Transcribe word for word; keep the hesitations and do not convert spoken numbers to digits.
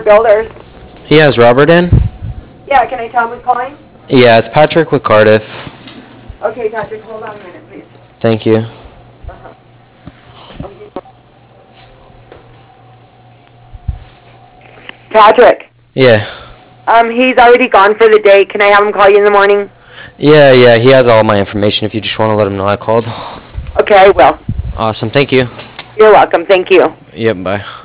Builders. He has Robert in? Yeah, can I tell him who's calling? Yeah, it's Patrick with Cardiff. Okay, Patrick, hold on a minute, please. Thank you. Uh-huh. Patrick. Yeah. Um, he's already gone for the day. Can I have him call you in the morning? Yeah, yeah, he has all my information if you just want to let him know I called. Okay, I will. Awesome, thank you. You're welcome. Thank you. Yep, bye.